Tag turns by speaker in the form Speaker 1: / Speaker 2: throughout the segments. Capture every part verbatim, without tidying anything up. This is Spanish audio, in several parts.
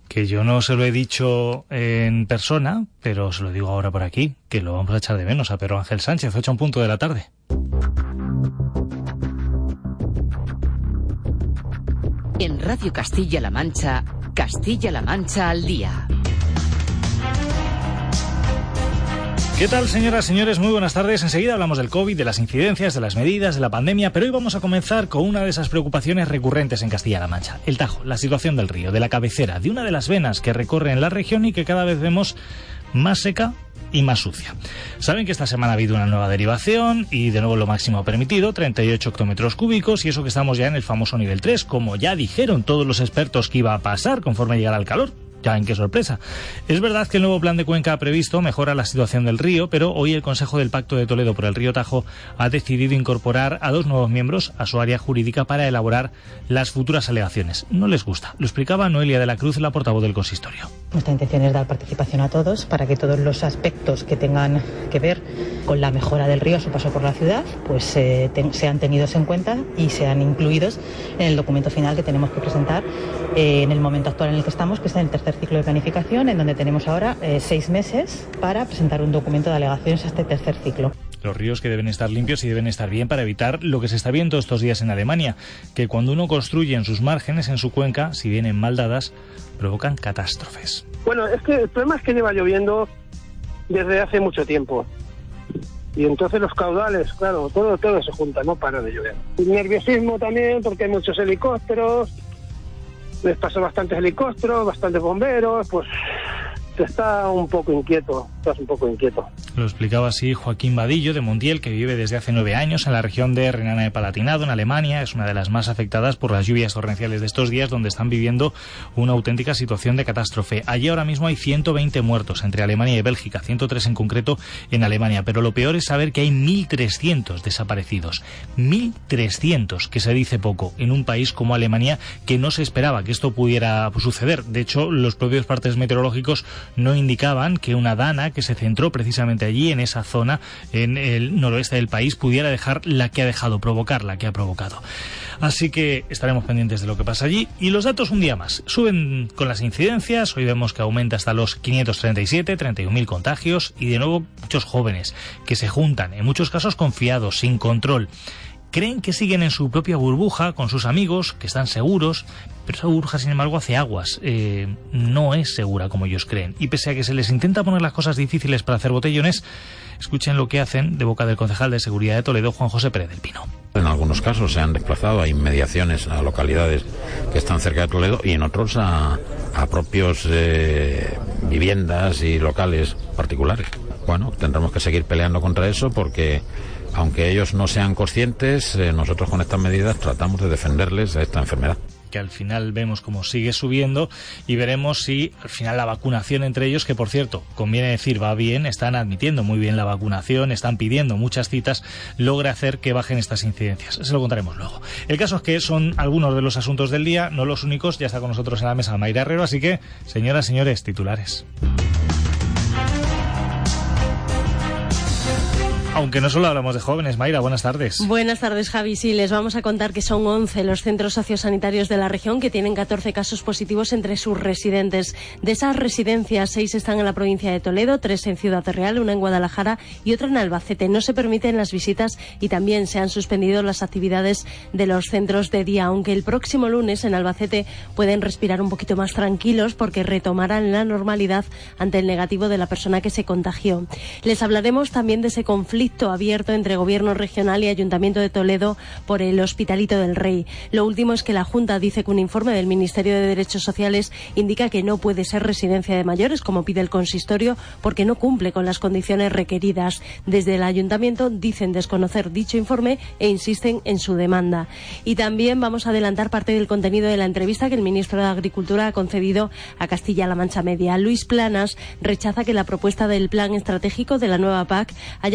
Speaker 1: que yo no se lo he dicho en persona, pero se lo digo ahora por aquí, que lo vamos a echar de menos a Pedro Ángel Sánchez, ocho en punto de la tarde.
Speaker 2: En Radio Castilla-La Mancha, Castilla-La Mancha al día.
Speaker 1: ¿Qué tal, señoras y señores? Muy buenas tardes. Enseguida hablamos del COVID, de las incidencias, de las medidas, de la pandemia, pero hoy vamos a comenzar con una de esas preocupaciones recurrentes en Castilla-La Mancha. El Tajo, la situación del río, de la cabecera, de una de las venas que recorren la región y que cada vez vemos más seca y más sucia. Saben que esta semana ha habido una nueva derivación y de nuevo lo máximo permitido, treinta y ocho hectómetros cúbicos, y eso que estamos ya en el famoso nivel tres, como ya dijeron todos los expertos que iba a pasar conforme llegara el calor. Ya ven qué sorpresa. Es verdad que el nuevo plan de cuenca previsto mejora la situación del río, pero hoy el Consejo del Pacto de Toledo por el río Tajo ha decidido incorporar a dos nuevos miembros a su área jurídica para elaborar las futuras alegaciones. No les gusta. Lo explicaba Noelia de la Cruz, la portavoz del consistorio.
Speaker 3: Nuestra intención es dar participación a todos para que todos los aspectos que tengan que ver con la mejora del río a su paso por la ciudad pues eh, ten, sean tenidos en cuenta y sean incluidos en el documento final que tenemos que presentar eh, en el momento actual en el que estamos, que es en el tercer ciclo de planificación, en donde tenemos ahora eh, seis meses para presentar un documento de alegaciones a este tercer ciclo.
Speaker 1: Los ríos que deben estar limpios y deben estar bien para evitar lo que se está viendo estos días en Alemania, que cuando uno construye en sus márgenes, en su cuenca, si vienen mal dadas, provocan catástrofes.
Speaker 4: Bueno, es que el problema es que lleva lloviendo desde hace mucho tiempo. Y entonces los caudales, claro, todo, todo se junta, no para de llover. El nerviosismo también, porque hay muchos helicópteros, les pasó bastantes helicópteros, bastantes bomberos, pues está un poco inquieto, estás un poco inquieto.
Speaker 1: Lo explicaba así Joaquín Vadillo de Montiel, que vive desde hace nueve años en la región de Renania-Palatinado, en Alemania. Es una de las más afectadas por las lluvias torrenciales de estos días, donde están viviendo una auténtica situación de catástrofe. Allí ahora mismo hay ciento veinte muertos entre Alemania y Bélgica, ciento tres en concreto en Alemania. Pero lo peor es saber que hay mil trescientos desaparecidos. mil trescientos, que se dice poco, en un país como Alemania, que no se esperaba que esto pudiera suceder. De hecho, los propios partes meteorológicos no indicaban que una dana que se centró precisamente allí, en esa zona, en el noroeste del país, pudiera dejar la que ha dejado, provocar la que ha provocado. Así que estaremos pendientes de lo que pasa allí. Y los datos un día más. Suben con las incidencias. Hoy vemos que aumenta hasta los quinientos treinta y siete, treinta y un mil contagios. Y de nuevo muchos jóvenes que se juntan, en muchos casos confiados, sin control. Creen que siguen en su propia burbuja con sus amigos, que están seguros, pero esa burbuja, sin embargo, hace aguas. Eh, no es segura como ellos creen. Y pese a que se les intenta poner las cosas difíciles para hacer botellones, escuchen lo que hacen de boca del concejal de Seguridad de Toledo, Juan José Pérez del Pino.
Speaker 5: En algunos casos se han desplazado a inmediaciones, a localidades que están cerca de Toledo, y en otros a, a propios eh, viviendas y locales particulares. Bueno, tendremos que seguir peleando contra eso porque, aunque ellos no sean conscientes, eh, nosotros con estas medidas tratamos de defenderles a esta enfermedad.
Speaker 1: Que al final vemos cómo sigue subiendo y veremos si al final la vacunación entre ellos, que por cierto, conviene decir, va bien, están admitiendo muy bien la vacunación, están pidiendo muchas citas, logra hacer que bajen estas incidencias. Se lo contaremos luego. El caso es que son algunos de los asuntos del día, no los únicos. Ya está con nosotros en la mesa Mayra Herrero, así que, señoras, señores, titulares. Aunque no solo hablamos de jóvenes, Mayra, buenas tardes.
Speaker 6: Buenas tardes, Javi. Sí, les vamos a contar que son once los centros sociosanitarios de la región que tienen catorce casos positivos entre sus residentes. De esas residencias, seis están en la provincia de Toledo, tres en Ciudad Real, una en Guadalajara y otra en Albacete. No se permiten las visitas y también se han suspendido las actividades de los centros de día, aunque el próximo lunes en Albacete pueden respirar un poquito más tranquilos porque retomarán la normalidad ante el negativo de la persona que se contagió. Les hablaremos también de ese conflicto abierto entre Gobierno regional y Ayuntamiento de Toledo por el Hospitalito del Rey. Lo último es que la Junta dice que un informe del Ministerio de Derechos Sociales indica que no puede ser residencia de mayores, como pide el consistorio, porque no cumple con las condiciones requeridas. Desde el Ayuntamiento dicen desconocer dicho informe e insisten en su demanda. Y también vamos a adelantar parte del contenido de la entrevista que el ministro de Agricultura ha concedido a Castilla-La Mancha Media. Luis Planas rechaza que la propuesta del plan estratégico de la nueva P A C haya sido poco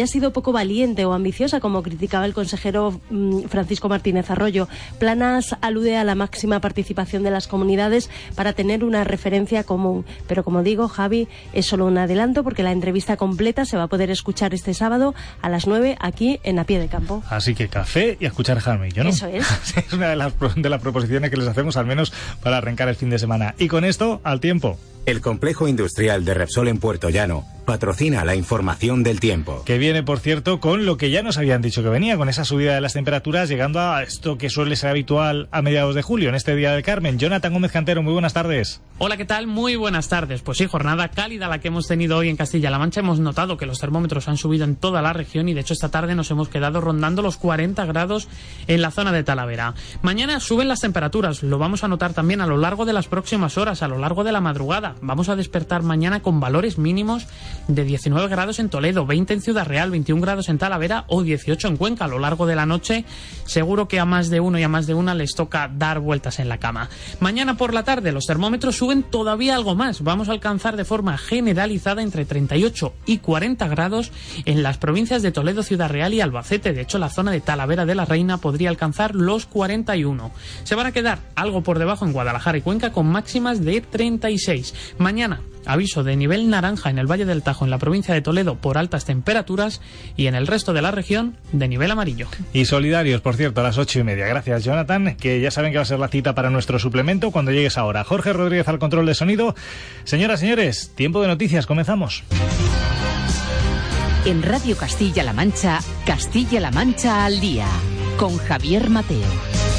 Speaker 6: poco valiente o ambiciosa, como criticaba el consejero mmm, Francisco Martínez Arroyo. Planas alude a la máxima participación de las comunidades para tener una referencia común. Pero como digo, Javi, es solo un adelanto porque la entrevista completa se va a poder escuchar este sábado a las nueve aquí en A Pie de Campo.
Speaker 1: Así que café y a escuchar Jaramillo, ¿no?
Speaker 6: Eso es.
Speaker 1: Es una de las, de las proposiciones que les hacemos, al menos para arrancar el fin de semana. Y con esto, al tiempo.
Speaker 7: El complejo industrial de Repsol en Puerto Llano patrocina la información del tiempo.
Speaker 1: Que viene, por cierto, con lo que ya nos habían dicho que venía, con esa subida de las temperaturas, llegando a esto que suele ser habitual a mediados de julio, en este Día del Carmen. Jonathan Gómez Cantero, muy buenas tardes.
Speaker 8: Hola, ¿qué tal? Muy buenas tardes. Pues sí, jornada cálida la que hemos tenido hoy en Castilla-La Mancha. Hemos notado que los termómetros han subido en toda la región y, de hecho, esta tarde nos hemos quedado rondando los cuarenta grados en la zona de Talavera. Mañana suben las temperaturas, lo vamos a notar también a lo largo de las próximas horas, a lo largo de la madrugada. Vamos a despertar mañana con valores mínimos de diecinueve grados en Toledo, veinte en Ciudad Real, veintiún grados en Talavera o dieciocho en Cuenca. A lo largo de la noche seguro que a más de uno y a más de una les toca dar vueltas en la cama. Mañana por la tarde los termómetros suben todavía algo más. Vamos a alcanzar de forma generalizada entre treinta y ocho y cuarenta grados en las provincias de Toledo, Ciudad Real y Albacete. De hecho, la zona de Talavera de la Reina podría alcanzar los cuarenta y uno. Se van a quedar algo por debajo en Guadalajara y Cuenca con máximas de treinta y seis. Mañana aviso de nivel naranja en el Valle del Tajo, en la provincia de Toledo, por altas temperaturas, y en el resto de la región de nivel amarillo.
Speaker 1: Y solidarios, por cierto, a las ocho y media. Gracias, Jonathan, que ya saben que va a ser la cita para nuestro suplemento cuando llegues ahora. Jorge Rodríguez al control de sonido. Señoras, señores, tiempo de noticias, comenzamos.
Speaker 2: En Radio Castilla-La Mancha, Castilla-La Mancha al día, con Javier Mateo.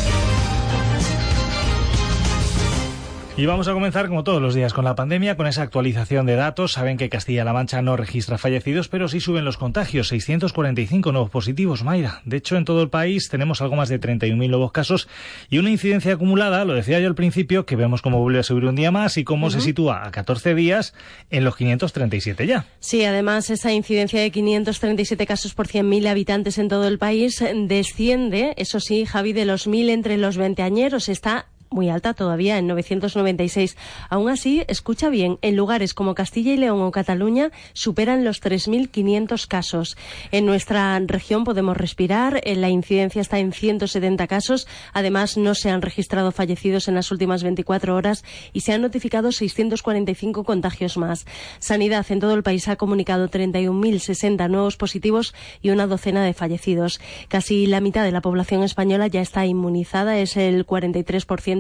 Speaker 1: Y vamos a comenzar, como todos los días, con la pandemia, con esa actualización de datos. Saben que Castilla-La Mancha no registra fallecidos, pero sí suben los contagios. seiscientos cuarenta y cinco nuevos positivos, Mayra. De hecho, en todo el país tenemos algo más de treinta y un mil nuevos casos y una incidencia acumulada, lo decía yo al principio, que vemos cómo vuelve a subir un día más y cómo uh-huh. se sitúa a catorce días en los quinientos treinta y siete ya.
Speaker 6: Sí, además, esa incidencia de quinientos treinta y siete casos por cien mil habitantes en todo el país desciende, eso sí, Javi, de los mil entre los veinteañeros. Está muy alta todavía, en novecientos noventa y seis. Aún así, escucha bien, en lugares como Castilla y León o Cataluña superan los tres mil quinientos casos. En nuestra región podemos respirar, la incidencia está en ciento setenta casos. Además, no se han registrado fallecidos en las últimas veinticuatro horas y se han notificado seiscientos cuarenta y cinco contagios más. Sanidad en todo el país ha comunicado treinta y un mil sesenta nuevos positivos y una docena de fallecidos. Casi la mitad de la población española ya está inmunizada, es el cuarenta y tres por ciento.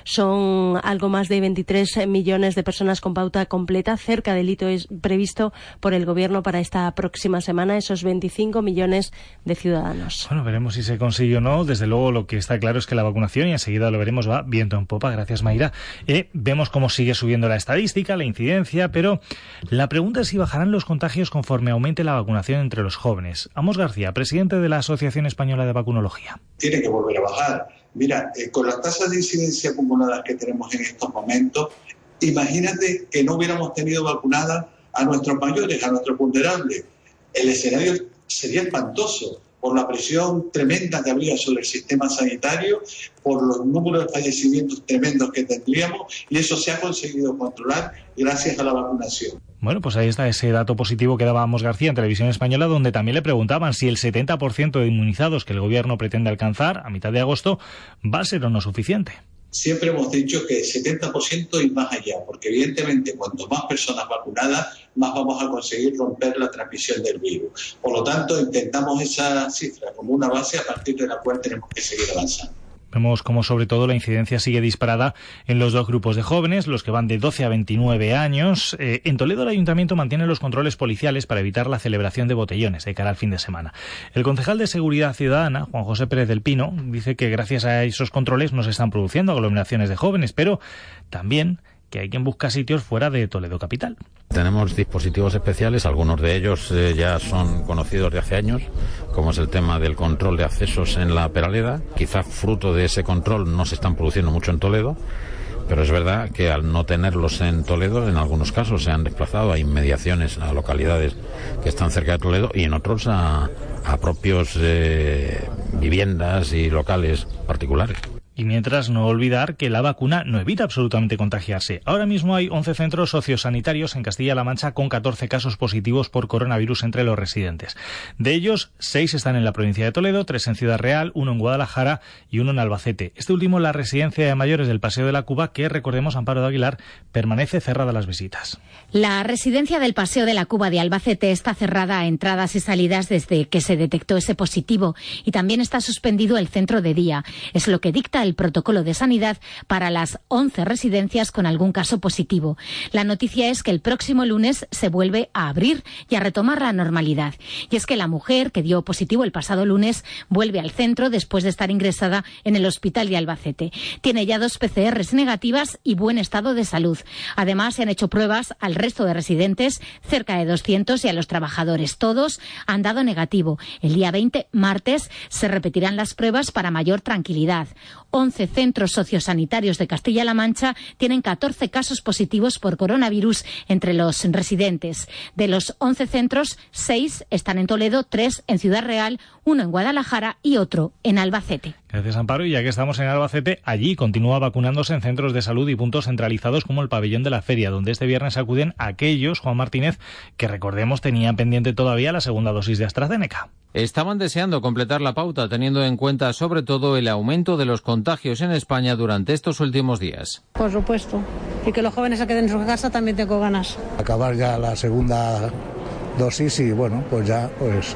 Speaker 6: Son algo más de veintitrés millones de personas con pauta completa, cerca del hito previsto por el Gobierno para esta próxima semana, esos veinticinco millones de ciudadanos.
Speaker 1: Bueno, veremos si se consigue o no. Desde luego, lo que está claro es que la vacunación, y enseguida lo veremos, va viento en popa. Gracias, Mayra. Eh, vemos cómo sigue subiendo la estadística, la incidencia, pero la pregunta es si bajarán los contagios conforme aumente la vacunación entre los jóvenes. Amos García, presidente de la Asociación Española de Vacunología.
Speaker 9: Tiene que volver a bajar. Mira, eh, con las tasas de incidencia acumuladas que tenemos en estos momentos, imagínate que no hubiéramos tenido vacunadas a nuestros mayores, a nuestros vulnerables. El escenario sería espantoso por la presión tremenda que habría sobre el sistema sanitario, por los números de fallecimientos tremendos que tendríamos, y eso se ha conseguido controlar gracias a la vacunación.
Speaker 1: Bueno, pues ahí está ese dato positivo que daba Amos García en Televisión Española, donde también le preguntaban si el setenta por ciento de inmunizados que el Gobierno pretende alcanzar a mitad de agosto va a ser o no suficiente.
Speaker 9: Siempre hemos dicho que el setenta por ciento y más allá, porque evidentemente cuanto más personas vacunadas, más vamos a conseguir romper la transmisión del virus. Por lo tanto, intentamos esa cifra como una base a partir de la cual tenemos que seguir avanzando.
Speaker 1: Vemos como sobre todo la incidencia sigue disparada en los dos grupos de jóvenes, los que van de doce a veintinueve años. Eh, en Toledo el Ayuntamiento mantiene los controles policiales para evitar la celebración de botellones de cara al fin de semana. El concejal de Seguridad Ciudadana, Juan José Pérez del Pino, dice que gracias a esos controles no se están produciendo aglomeraciones de jóvenes, pero también que hay quien busca sitios fuera de Toledo capital.
Speaker 5: Tenemos dispositivos especiales, algunos de ellos eh, ya son conocidos de hace años, como es el tema del control de accesos en la Peraleda. Quizá fruto de ese control no se están produciendo mucho en Toledo, pero es verdad que al no tenerlos en Toledo, en algunos casos se han desplazado a inmediaciones, a localidades que están cerca de Toledo, y en otros a, a propios eh, viviendas y locales particulares.
Speaker 1: Y mientras, no olvidar que la vacuna no evita absolutamente contagiarse. Ahora mismo hay once centros sociosanitarios en Castilla-La Mancha con catorce casos positivos por coronavirus entre los residentes. De ellos, seis están en la provincia de Toledo, tres en Ciudad Real, uno en Guadalajara y uno en Albacete. Este último en la residencia de mayores del Paseo de la Cuba, que, recordemos, Amparo de Aguilar, permanece cerrada a las visitas.
Speaker 10: La residencia del Paseo de la Cuba de Albacete está cerrada a entradas y salidas desde que se detectó ese positivo, y también está suspendido el centro de día. Es lo que dicta el protocolo de sanidad para las once residencias con algún caso positivo. La noticia es que el próximo lunes se vuelve a abrir y a retomar la normalidad. Y es que la mujer que dio positivo el pasado lunes vuelve al centro después de estar ingresada en el hospital de Albacete. Tiene ya dos P C Rs negativas y buen estado de salud. Además, se han hecho pruebas al resto de residentes, cerca de doscientos, y a los trabajadores. Todos han dado negativo. El día veinte, martes, se repetirán las pruebas para mayor tranquilidad. once centros sociosanitarios de Castilla-La Mancha tienen catorce casos positivos por coronavirus entre los residentes. De los once centros, seis están en Toledo, tres en Ciudad Real, uno en Guadalajara y otro en Albacete.
Speaker 1: Gracias, Amparo. Y ya que estamos en Albacete, allí continúa vacunándose en centros de salud y puntos centralizados como el pabellón de la feria, donde este viernes acuden aquellos, Juan Martínez, que, recordemos, tenían pendiente todavía la segunda dosis de AstraZeneca.
Speaker 11: Estaban deseando completar la pauta, teniendo en cuenta sobre todo el aumento de los contagios en España durante estos últimos días.
Speaker 12: Por supuesto. Y que los jóvenes se queden en su casa, también tengo ganas.
Speaker 13: Acabar ya la segunda dosis y, bueno, pues ya, pues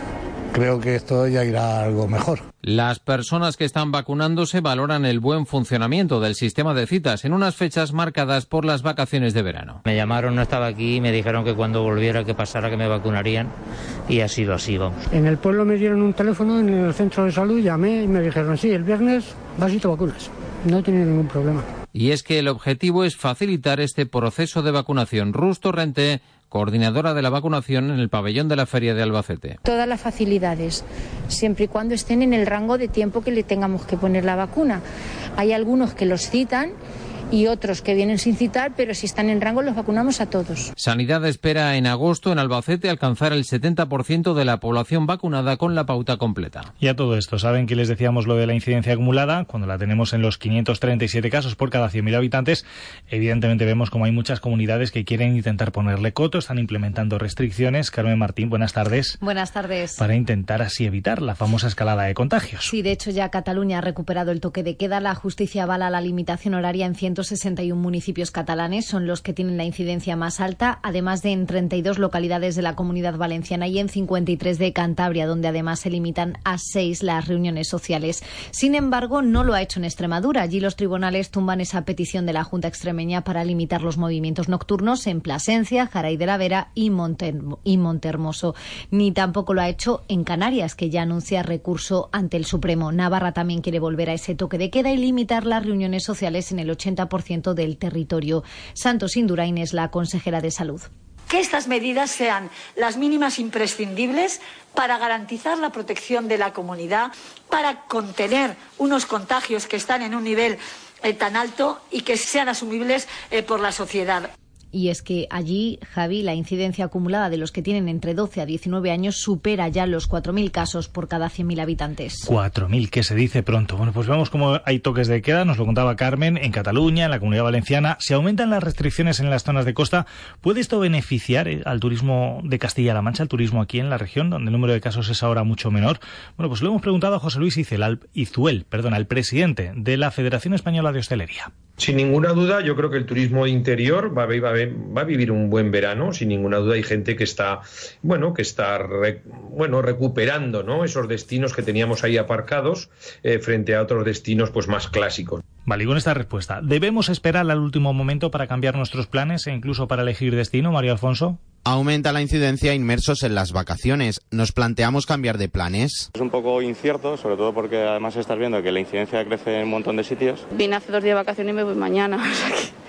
Speaker 13: creo que esto ya irá algo mejor.
Speaker 11: Las personas que están vacunándose valoran el buen funcionamiento del sistema de citas en unas fechas marcadas por las vacaciones de verano.
Speaker 14: Me llamaron, no estaba aquí, y me dijeron que cuando volviera, que pasara, que me vacunarían, y ha sido así, vamos.
Speaker 12: En el pueblo me dieron un teléfono, en el centro de salud llamé y me dijeron, sí, el viernes vas y te vacunas. No he tenido ningún problema.
Speaker 11: Y es que el objetivo es facilitar este proceso de vacunación. Rus Torrente, coordinadora de la vacunación en el pabellón de la Feria de Albacete.
Speaker 15: Todas las facilidades, siempre y cuando estén en el rango de tiempo que le tengamos que poner la vacuna. Hay algunos que los citan y otros que vienen sin citar, pero si están en rango los vacunamos a todos.
Speaker 11: Sanidad espera en agosto en Albacete alcanzar el setenta por ciento de la población vacunada con la pauta completa.
Speaker 1: Y a todo esto, ¿saben que les decíamos lo de la incidencia acumulada? Cuando la tenemos en los quinientos treinta y siete casos por cada cien mil habitantes, evidentemente vemos como hay muchas comunidades que quieren intentar ponerle coto, están implementando restricciones. Carmen Martín, buenas tardes.
Speaker 16: Buenas tardes.
Speaker 1: Para intentar así evitar la famosa escalada de contagios.
Speaker 16: Sí, de hecho ya Cataluña ha recuperado el toque de queda. La justicia avala la limitación horaria en ciento sesenta y uno municipios catalanes, son los que tienen la incidencia más alta, además de en treinta y dos localidades de la Comunidad Valenciana y en cincuenta y tres de Cantabria, donde además se limitan a seis las reuniones sociales. Sin embargo, no lo ha hecho en Extremadura. Allí los tribunales tumban esa petición de la Junta extremeña para limitar los movimientos nocturnos en Plasencia, Jaray de la Vera y, Monte, y Montehermoso. Ni tampoco lo ha hecho en Canarias, que ya anuncia recurso ante el Supremo. Navarra también quiere volver a ese toque de queda y limitar las reuniones sociales en el ochenta por ciento del territorio. Santos Indurain es la consejera de Salud.
Speaker 17: Que estas medidas sean las mínimas imprescindibles para garantizar la protección de la comunidad, para contener unos contagios que están en un nivel eh, tan alto y que sean asumibles eh, por la sociedad.
Speaker 16: Y es que allí, Javi, la incidencia acumulada de los que tienen entre doce a diecinueve años supera ya los cuatro mil casos por cada cien mil habitantes.
Speaker 1: cuatro mil, que se dice pronto. Bueno, pues vemos cómo hay toques de queda, nos lo contaba Carmen, en Cataluña, en la Comunidad Valenciana. Si aumentan las restricciones en las zonas de costa, ¿puede esto beneficiar al turismo de Castilla-La Mancha, al turismo aquí en la región, donde el número de casos es ahora mucho menor? Bueno, pues lo hemos preguntado a José Luis Izuel, perdón, al presidente de la Federación Española de Hostelería.
Speaker 18: Sin ninguna duda, yo creo que el turismo interior va a, va, a, va a vivir un buen verano. Sin ninguna duda, hay gente que está, bueno, que está, re, bueno, recuperando, ¿no?, esos destinos que teníamos ahí aparcados eh, frente a otros destinos, pues, más clásicos.
Speaker 1: Vale, y con esta respuesta, ¿debemos esperar al último momento para cambiar nuestros planes e incluso para elegir destino, María Alfonso?
Speaker 19: Aumenta la incidencia inmersos en las vacaciones. ¿Nos planteamos cambiar de planes?
Speaker 20: Es un poco incierto, sobre todo porque además estás viendo que la incidencia crece en un montón de sitios.
Speaker 21: Vine hace dos días de vacaciones y me voy mañana, o sea que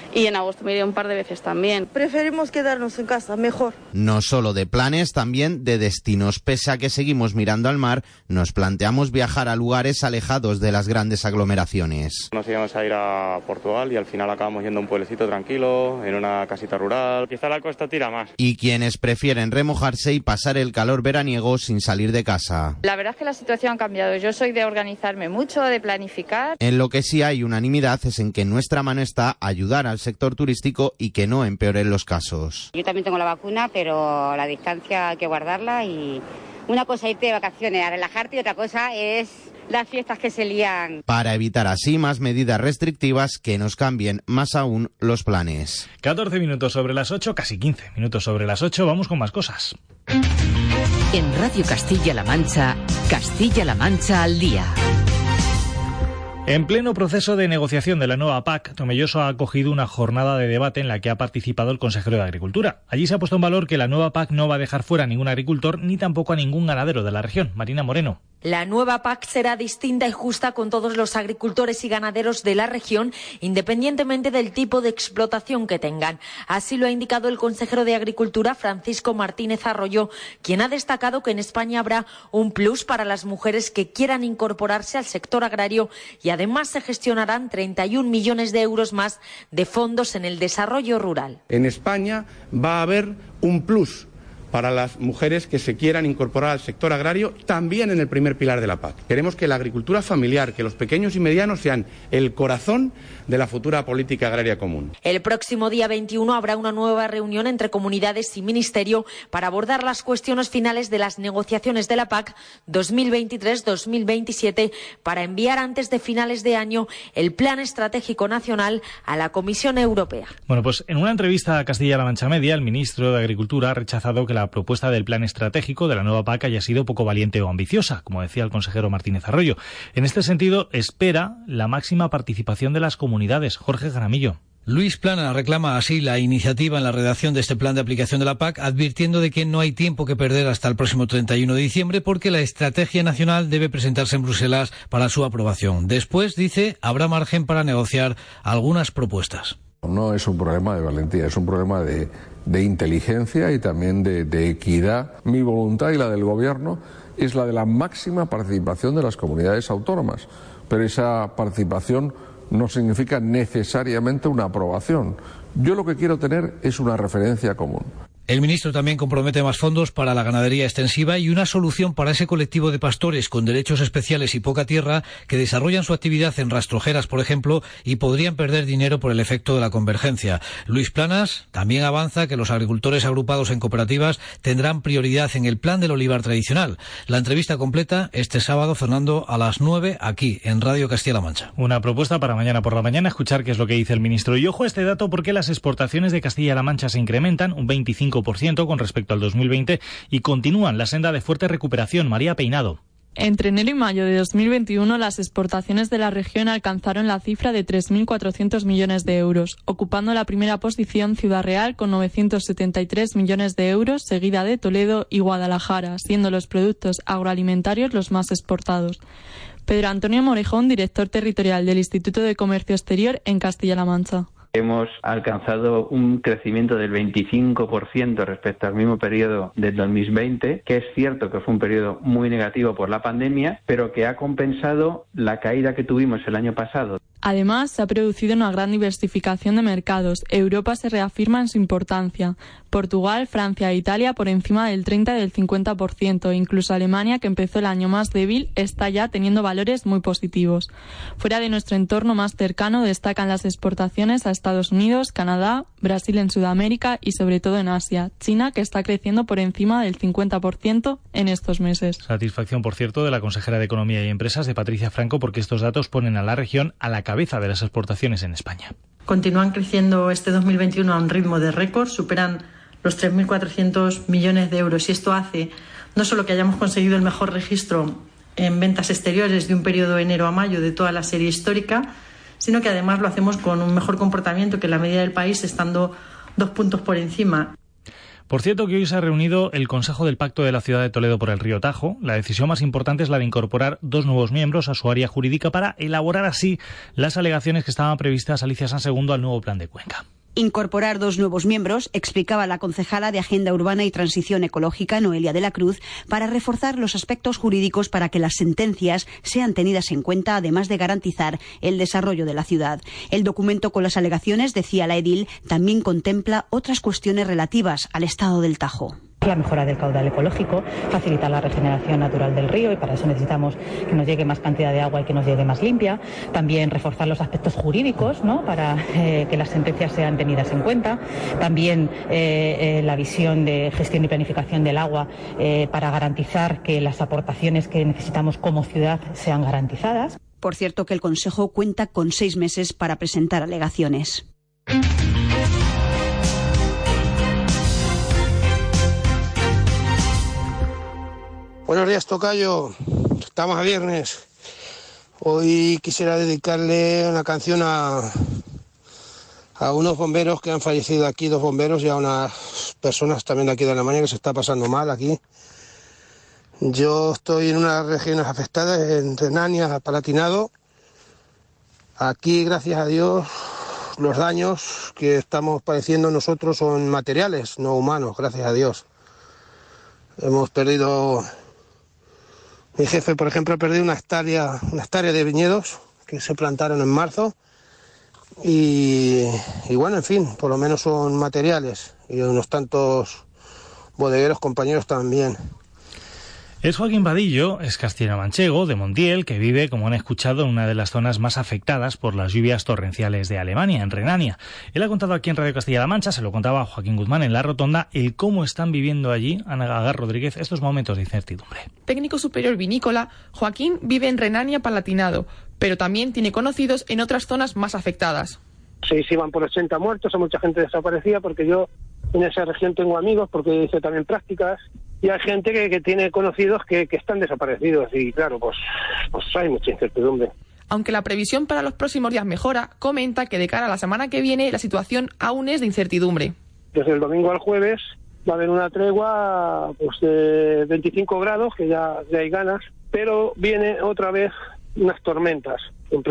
Speaker 21: y en agosto me iré un par de veces también.
Speaker 22: Preferimos quedarnos en casa, mejor.
Speaker 19: No solo de planes, también de destinos. Pese a que seguimos mirando al mar, nos planteamos viajar a lugares alejados de las grandes aglomeraciones.
Speaker 20: Nos íbamos a ir a Portugal y al final acabamos yendo a un pueblecito tranquilo, en una casita rural. Quizá la costa tira más.
Speaker 19: Y quienes prefieren remojarse y pasar el calor veraniego sin salir de casa.
Speaker 21: La verdad es que la situación ha cambiado. Yo soy de organizarme mucho, de planificar.
Speaker 19: En lo que sí hay unanimidad es en que en nuestra mano está ayudar al sector turístico y que no empeoren los casos.
Speaker 23: Yo también tengo la vacuna, pero la distancia hay que guardarla y una cosa es irte de vacaciones a relajarte y otra cosa es las fiestas que se lían.
Speaker 19: Para evitar así más medidas restrictivas que nos cambien más aún los planes.
Speaker 1: catorce minutos sobre las ocho, casi quince minutos sobre las ocho, vamos con más cosas.
Speaker 2: En Radio Castilla-La Mancha, Castilla-La Mancha al día.
Speaker 1: En pleno proceso de negociación de la nueva P A C, Tomelloso ha acogido una jornada de debate en la que ha participado el consejero de Agricultura. Allí se ha puesto en valor que la nueva P A C no va a dejar fuera a ningún agricultor ni tampoco a ningún ganadero de la región. Marina Moreno.
Speaker 24: La nueva P A C será distinta y justa con todos los agricultores y ganaderos de la región, independientemente del tipo de explotación que tengan. Así lo ha indicado el consejero de Agricultura, Francisco Martínez Arroyo, quien ha destacado que en España habrá un plus para las mujeres que quieran incorporarse al sector agrario y además se gestionarán treinta y un millones de euros más de fondos en el desarrollo rural.
Speaker 25: En España va a haber un plus para las mujeres que se quieran incorporar al sector agrario, también en el primer pilar de la P A C. Queremos que la agricultura familiar, que los pequeños y medianos sean el corazón de la futura política agraria común.
Speaker 24: El próximo día veintiuno habrá una nueva reunión entre comunidades y ministerio para abordar las cuestiones finales de las negociaciones de la P A C dos mil veintitrés dos mil veintisiete para enviar antes de finales de año el Plan Estratégico Nacional a la Comisión Europea.
Speaker 1: Bueno, pues en una entrevista a Castilla-La Mancha Media, el ministro de Agricultura ha rechazado que la propuesta del plan estratégico de la nueva P A C haya sido poco valiente o ambiciosa, como decía el consejero Martínez Arroyo. En este sentido, espera la máxima participación de las comunidades. Jorge Jaramillo.
Speaker 26: Luis Planas reclama así la iniciativa en la redacción de este plan de aplicación de la P A C, advirtiendo de que no hay tiempo que perder hasta el próximo treinta y uno de diciembre porque la estrategia nacional debe presentarse en Bruselas para su aprobación. Después, dice, habrá margen para negociar algunas propuestas.
Speaker 27: No es un problema de valentía, es un problema de, de inteligencia y también de, de equidad. Mi voluntad y la del Gobierno es la de la máxima participación de las comunidades autónomas, pero esa participación no significa necesariamente una aprobación. Yo lo que quiero tener es una referencia común.
Speaker 26: El ministro también compromete más fondos para la ganadería extensiva y una solución para ese colectivo de pastores con derechos especiales y poca tierra que desarrollan su actividad en rastrojeras, por ejemplo, y podrían perder dinero por el efecto de la convergencia. Luis Planas también avanza que los agricultores agrupados en cooperativas tendrán prioridad en el plan del olivar tradicional. La entrevista completa este sábado, Fernando, a las nueve, aquí, en Radio Castilla-La Mancha.
Speaker 1: Una propuesta para mañana por la mañana, escuchar qué es lo que dice el ministro. Y ojo a este dato porque las exportaciones de Castilla-La Mancha se incrementan un veinticinco por ciento con respecto al dos mil veinte y continúan la senda de fuerte recuperación. María Peinado.
Speaker 28: Entre enero y mayo de dos mil veintiuno, las exportaciones de la región alcanzaron la cifra de tres mil cuatrocientos millones de euros, ocupando la primera posición Ciudad Real con novecientos setenta y tres millones de euros, seguida de Toledo y Guadalajara, siendo los productos agroalimentarios los más exportados. Pedro Antonio Morejón, director territorial del Instituto de Comercio Exterior en Castilla-La Mancha.
Speaker 29: Hemos alcanzado un crecimiento del veinticinco por ciento respecto al mismo periodo del dos mil veinte, que es cierto que fue un periodo muy negativo por la pandemia, pero que ha compensado la caída que tuvimos el año pasado.
Speaker 28: Además, se ha producido una gran diversificación de mercados. Europa se reafirma en su importancia. Portugal, Francia e Italia por encima del treinta y del cincuenta por ciento. Incluso Alemania, que empezó el año más débil, está ya teniendo valores muy positivos. Fuera de nuestro entorno más cercano destacan las exportaciones a Estados Unidos, Canadá, Brasil en Sudamérica y sobre todo en Asia. China, que está creciendo por encima del cincuenta por ciento en estos meses.
Speaker 1: Satisfacción, por cierto, de la consejera de Economía y Empresas, de Patricia Franco, porque estos datos ponen a la región a la cabeza de las exportaciones en España.
Speaker 3: Continúan creciendo este dos mil veintiuno a un ritmo de récord, superan los tres mil cuatrocientos millones de euros y esto hace no solo que hayamos conseguido el mejor registro en ventas exteriores de un periodo de enero a mayo de toda la serie histórica, sino que además lo hacemos con un mejor comportamiento que la media del país, estando dos puntos por encima.
Speaker 1: Por cierto, que hoy se ha reunido el Consejo del Pacto de la Ciudad de Toledo por el Río Tajo. La decisión más importante es la de incorporar dos nuevos miembros a su área jurídica para elaborar así las alegaciones que estaban previstas Alicia Sansegundo al nuevo plan de Cuenca.
Speaker 4: Incorporar dos nuevos miembros, explicaba la concejala de Agenda Urbana y Transición Ecológica, Noelia de la Cruz, para reforzar los aspectos jurídicos para que las sentencias sean tenidas en cuenta, además de garantizar el desarrollo de la ciudad. El documento con las alegaciones, decía la edil, también contempla otras cuestiones relativas al estado del Tajo.
Speaker 3: La mejora del caudal ecológico, facilitar la regeneración natural del río, y para eso necesitamos que nos llegue más cantidad de agua y que nos llegue más limpia. También reforzar los aspectos jurídicos, ¿no?, para eh, que las sentencias sean tenidas en cuenta. También eh, eh, la visión de gestión y planificación del agua eh, para garantizar que las aportaciones que necesitamos como ciudad sean garantizadas.
Speaker 4: Por cierto, que el Consejo cuenta con seis meses para presentar alegaciones.
Speaker 5: Buenos días, tocayo. Estamos a viernes. Hoy quisiera dedicarle una canción a, a unos bomberos que han fallecido aquí, dos bomberos, y a unas personas también de aquí de Alemania que se está pasando mal aquí. Yo estoy en unas regiones afectadas, en Renania, Palatinado. Aquí, gracias a Dios, los daños que estamos padeciendo nosotros son materiales, no humanos, gracias a Dios. Hemos perdido... Mi jefe, por ejemplo, ha perdido una hectárea, una hectárea de viñedos que se plantaron en marzo y, y bueno, en fin, por lo menos son materiales, y unos tantos bodegueros compañeros también.
Speaker 1: Es Joaquín Vadillo, es castellano-manchego de Montiel, que vive, como han escuchado, en una de las zonas más afectadas por las lluvias torrenciales de Alemania, en Renania. Él ha contado aquí en Radio Castilla-La Mancha, se lo contaba a Joaquín Guzmán en La Rotonda, el cómo están viviendo allí, Ana Agar Rodríguez, estos momentos de incertidumbre.
Speaker 6: Técnico superior vinícola, Joaquín vive en Renania Palatinado, pero también tiene conocidos en otras zonas más afectadas.
Speaker 5: Sí, sí, van por ochenta muertos, hay mucha gente desaparecida, porque yo en esa región tengo amigos, porque hice también prácticas. Y hay gente que, que tiene conocidos que, que están desaparecidos y claro, pues, pues hay mucha incertidumbre.
Speaker 6: Aunque la previsión para los próximos días mejora, comenta que de cara a la semana que viene la situación aún es de incertidumbre.
Speaker 5: Desde el domingo al jueves va a haber una tregua pues de veinticinco grados, que ya, ya hay ganas, pero viene otra vez unas tormentas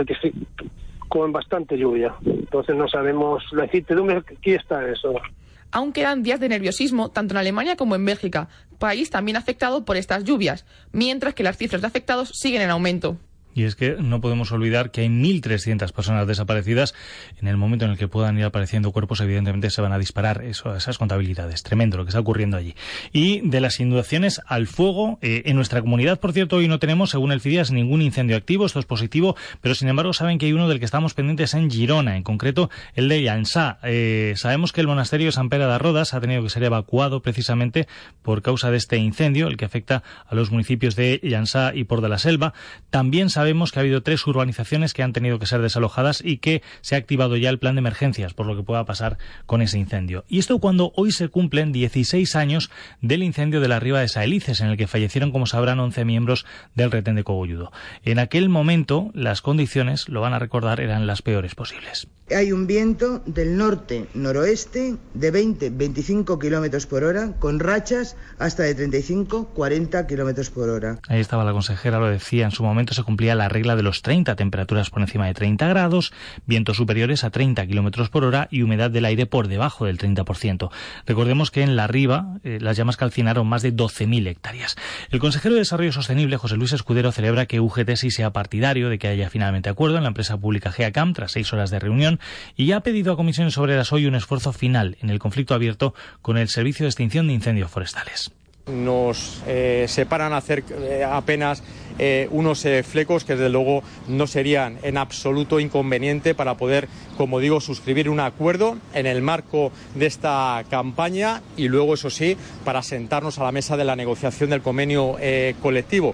Speaker 5: con bastante lluvia. Entonces no sabemos, la incertidumbre, aquí está eso.
Speaker 6: Aún quedan días de nerviosismo tanto en Alemania como en Bélgica, país también afectado por estas lluvias, mientras que las cifras de afectados siguen en aumento.
Speaker 1: Y es que no podemos olvidar que hay mil trescientas personas desaparecidas. En el momento en el que puedan ir apareciendo cuerpos, evidentemente se van a disparar eso, esas contabilidades. Tremendo lo que está ocurriendo allí. Y de las inundaciones al fuego, eh, en nuestra comunidad, por cierto, hoy no tenemos, según el FIDIAS, ningún incendio activo. Esto es positivo, pero sin embargo saben que hay uno del que estamos pendientes en Girona, en concreto el de Llançà. Eh, sabemos que el monasterio de San Pere de Rodas ha tenido que ser evacuado precisamente por causa de este incendio, el que afecta a los municipios de Llançà y Port de la Selva. También sabemos Sabemos que ha habido tres urbanizaciones que han tenido que ser desalojadas y que se ha activado ya el plan de emergencias por lo que pueda pasar con ese incendio. Y esto cuando hoy se cumplen dieciséis años del incendio de la Riba de Saelices, en el que fallecieron, como sabrán, once miembros del retén de Cogolludo. En aquel momento las condiciones, lo van a recordar, eran las peores posibles.
Speaker 7: Hay un viento del norte-noroeste de veinte a veinticinco kilómetros por hora, con rachas hasta de treinta y cinco a cuarenta kilómetros por hora.
Speaker 1: Ahí estaba la consejera, lo decía, en su momento se cumplía la regla de los treinta, temperaturas por encima de treinta grados, vientos superiores a treinta kilómetros por hora y humedad del aire por debajo del treinta por ciento. Recordemos que en la Riba eh, las llamas calcinaron más de doce mil hectáreas. El consejero de Desarrollo Sostenible, José Luis Escudero, celebra que U G T sí sea partidario de que haya finalmente acuerdo en la empresa pública GEACAM tras seis horas de reunión, y ha pedido a Comisiones Obreras hoy un esfuerzo final en el conflicto abierto con el Servicio de Extinción de Incendios Forestales.
Speaker 8: Nos eh, separan hacer eh, apenas eh, unos eh, flecos que desde luego no serían en absoluto inconveniente para poder, como digo, suscribir un acuerdo en el marco de esta campaña y luego, eso sí, para sentarnos a la mesa de la negociación del convenio eh, colectivo.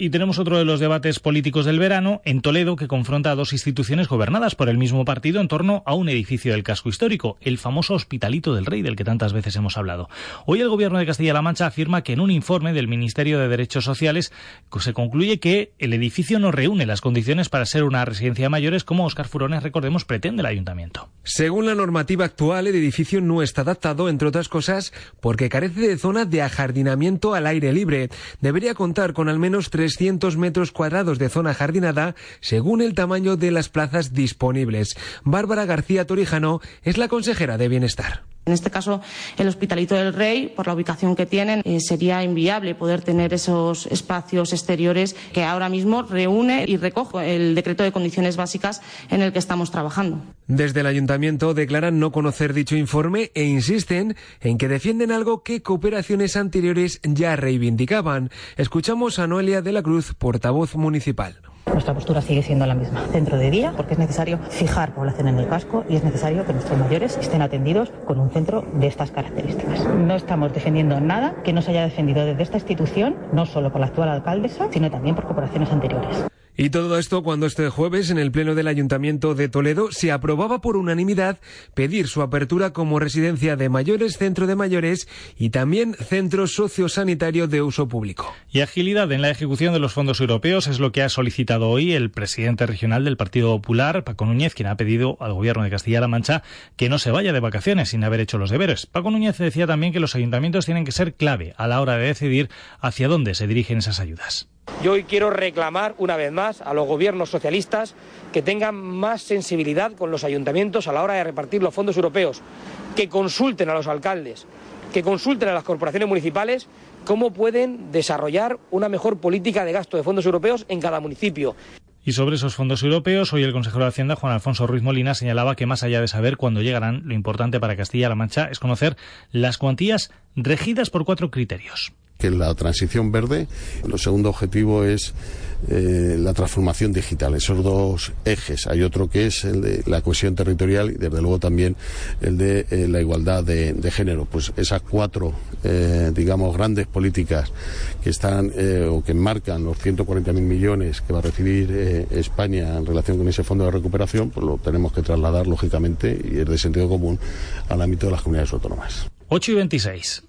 Speaker 1: Y tenemos otro de los debates políticos del verano en Toledo, que confronta a dos instituciones gobernadas por el mismo partido en torno a un edificio del casco histórico, el famoso Hospitalito del Rey, del que tantas veces hemos hablado. Hoy el Gobierno de Castilla-La Mancha afirma que en un informe del Ministerio de Derechos Sociales se concluye que el edificio no reúne las condiciones para ser una residencia de mayores, como Óscar Furones, recordemos, pretende el Ayuntamiento.
Speaker 9: Según la normativa actual, el edificio no está adaptado, entre otras cosas, porque carece de zona de ajardinamiento al aire libre. Debería contar con al menos trescientos metros cuadrados de zona jardinada, según el tamaño de las plazas disponibles. Bárbara García Torijano es la consejera de Bienestar.
Speaker 10: En este caso, el Hospitalito del Rey, por la ubicación que tienen, eh, sería inviable poder tener esos espacios exteriores que ahora mismo reúne y recoge el decreto de condiciones básicas en el que estamos trabajando.
Speaker 9: Desde el Ayuntamiento declaran no conocer dicho informe e insisten en que defienden algo que cooperaciones anteriores ya reivindicaban. Escuchamos a Noelia de la Cruz, portavoz municipal.
Speaker 3: Nuestra postura sigue siendo la misma. Centro de día, porque es necesario fijar población en el casco y es necesario que nuestros mayores estén atendidos con un centro de estas características. No estamos defendiendo nada que no se haya defendido desde esta institución, no solo por la actual alcaldesa, sino también por corporaciones anteriores.
Speaker 9: Y todo esto cuando este jueves en el Pleno del Ayuntamiento de Toledo se aprobaba por unanimidad pedir su apertura como residencia de mayores, centro de mayores y también centro sociosanitario de uso público.
Speaker 1: Y agilidad en la ejecución de los fondos europeos es lo que ha solicitado hoy el presidente regional del Partido Popular, Paco Núñez, quien ha pedido al Gobierno de Castilla-La Mancha que no se vaya de vacaciones sin haber hecho los deberes. Paco Núñez decía también que los ayuntamientos tienen que ser clave a la hora de decidir hacia dónde se dirigen esas ayudas.
Speaker 11: Yo hoy quiero reclamar una vez más a los gobiernos socialistas que tengan más sensibilidad con los ayuntamientos a la hora de repartir los fondos europeos, que consulten a los alcaldes, que consulten a las corporaciones municipales cómo pueden desarrollar una mejor política de gasto de fondos europeos en cada municipio.
Speaker 1: Y sobre esos fondos europeos, hoy el consejero de Hacienda, Juan Alfonso Ruiz Molina, señalaba que más allá de saber cuándo llegarán, lo importante para Castilla-La Mancha es conocer las cuantías regidas por cuatro criterios.
Speaker 12: Que la transición verde, el segundo objetivo es eh, la transformación digital, esos dos ejes. Hay otro que es el de la cohesión territorial y desde luego también el de eh, la igualdad de, de género. Pues esas cuatro, eh, digamos, grandes políticas que están eh, o que enmarcan los ciento cuarenta mil millones que va a recibir eh, España en relación con ese fondo de recuperación, pues lo tenemos que trasladar lógicamente y es de sentido común al ámbito de las comunidades autónomas.
Speaker 1: ocho y veintiséis.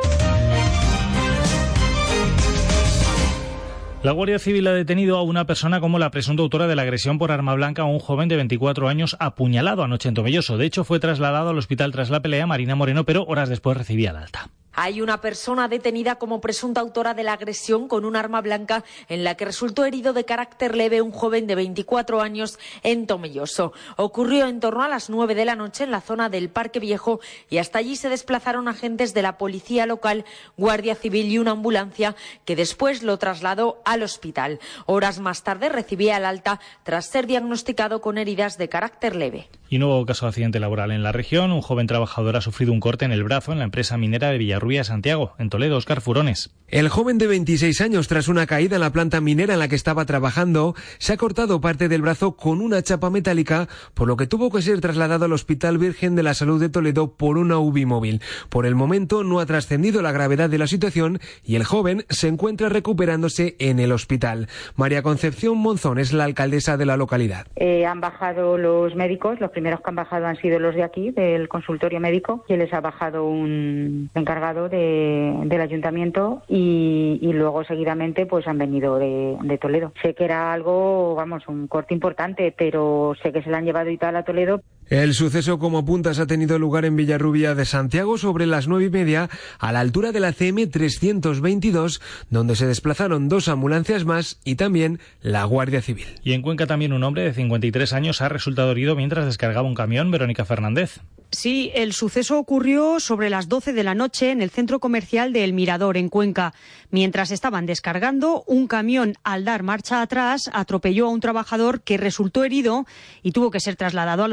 Speaker 1: La Guardia Civil ha detenido a una persona como la presunta autora de la agresión por arma blanca a un joven de veinticuatro años apuñalado anoche en Tomelloso. De hecho, fue trasladado al hospital tras la pelea Marina Moreno, pero horas después recibía el alta.
Speaker 24: Hay una persona detenida como presunta autora de la agresión con un arma blanca en la que resultó herido de carácter leve un joven de veinticuatro años en Tomelloso. Ocurrió en torno a las nueve de la noche en la zona del Parque Viejo y hasta allí se desplazaron agentes de la policía local, Guardia Civil y una ambulancia que después lo trasladó al hospital. Horas más tarde recibía el alta tras ser diagnosticado con heridas de carácter leve.
Speaker 1: Y nuevo caso de accidente laboral en la región. Un joven trabajador ha sufrido un corte en el brazo en la empresa minera de Villarrubia, Santiago. En Toledo, Óscar Furones.
Speaker 9: El joven de veintiséis años, tras una caída en la planta minera en la que estaba trabajando, se ha cortado parte del brazo con una chapa metálica, por lo que tuvo que ser trasladado al Hospital Virgen de la Salud de Toledo por una U B I móvil. Por el momento no ha trascendido la gravedad de la situación y el joven se encuentra recuperándose en el hospital. María Concepción Monzón es la alcaldesa de la localidad.
Speaker 13: Eh, han bajado los médicos, los primeros que han bajado han sido los de aquí, del consultorio médico, que les ha bajado un encargado de, del ayuntamiento y, y luego seguidamente pues han venido de, de Toledo. Sé que era algo, vamos, un corte importante, pero sé que se la han llevado y tal a Toledo.
Speaker 9: El suceso, como apuntas, ha tenido lugar en Villarrubia de Santiago sobre las nueve y media, a la altura de la C M trescientos veintidós, donde se desplazaron dos ambulancias más y también la Guardia Civil.
Speaker 1: Y en Cuenca también un hombre de cincuenta y tres años ha resultado herido mientras descargaba un camión. Verónica Fernández.
Speaker 14: Sí, el suceso ocurrió sobre las doce de la noche en el centro comercial de El Mirador, en Cuenca. Mientras estaban descargando, un camión, al dar marcha atrás, atropelló a un trabajador que resultó herido y tuvo que ser trasladado al hospital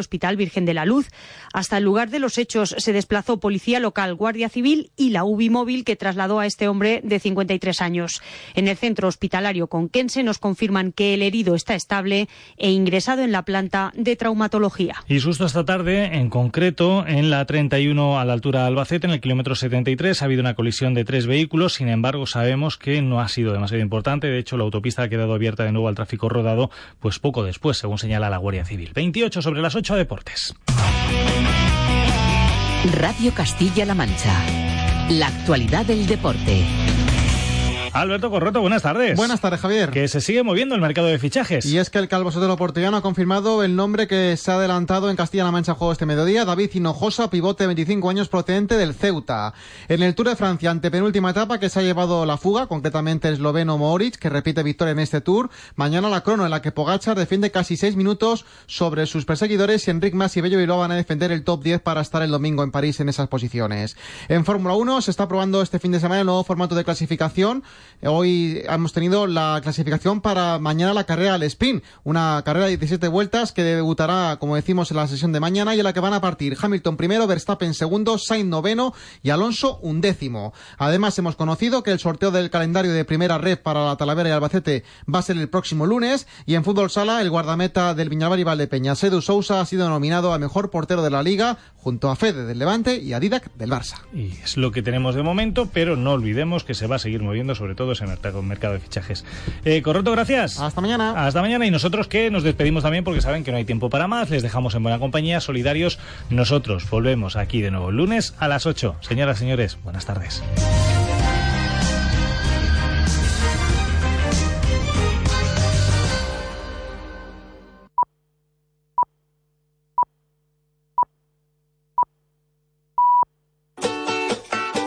Speaker 14: Virgen de la Luz. Hasta el lugar de los hechos se desplazó policía local, Guardia Civil y la U B I móvil que trasladó a este hombre de cincuenta y tres años. En el centro hospitalario conquense nos confirman que el herido está estable e ingresado en la planta de traumatología.
Speaker 1: Y susto esta tarde, en concreto, en la treinta y uno a la altura de Albacete, en el kilómetro setenta y tres, ha habido una colisión de tres vehículos. Sin embargo, sabemos que no ha sido demasiado importante. De hecho, la autopista ha quedado abierta de nuevo al tráfico rodado, pues poco después, según señala la Guardia Civil. veintiocho sobre las ocho, deportes.
Speaker 2: Radio Castilla-La Mancha. La actualidad del deporte.
Speaker 1: Alberto Corroto, buenas tardes.
Speaker 15: Buenas tardes, Javier.
Speaker 1: Que se sigue moviendo el mercado de fichajes.
Speaker 15: Y es que el Calvo Sotelo porteñano ha confirmado el nombre que se ha adelantado en Castilla-La Mancha juego este mediodía, David Hinojosa, pivote de veinticinco años procedente del Ceuta. En el Tour de Francia, antepenúltima etapa que se ha llevado la fuga, concretamente el esloveno Mohoric, que repite victoria en este Tour. Mañana la crono en la que Pogačar defiende casi seis minutos sobre sus perseguidores y Enric Mas y Bello Bilbao van a defender el top diez para estar el domingo en París en esas posiciones. En Fórmula uno se está probando este fin de semana el nuevo formato de clasificación. Hoy hemos tenido la clasificación para mañana la carrera al sprint, una carrera de diecisiete vueltas que debutará, como decimos, en la sesión de mañana y en la que van a partir Hamilton primero, Verstappen segundo, Sainz noveno y Alonso undécimo. Además, hemos conocido que el sorteo del calendario de primera red para la Talavera y Albacete va a ser el próximo lunes y en fútbol sala el guardameta del Viñalbal y Valdepeñas, Edu Sousa, ha sido nominado al mejor portero de la Liga junto a Fede del Levante y a Didac del Barça.
Speaker 1: Y es lo que tenemos de momento, pero no olvidemos que se va a seguir moviendo sobre todo ese mercado de fichajes. Eh, Corroto, gracias.
Speaker 15: Hasta mañana.
Speaker 1: Hasta mañana. Y nosotros que nos despedimos también porque saben que no hay tiempo para más. Les dejamos en buena compañía, solidarios. Nosotros volvemos aquí de nuevo el lunes a las ocho. Señoras, señores, buenas tardes.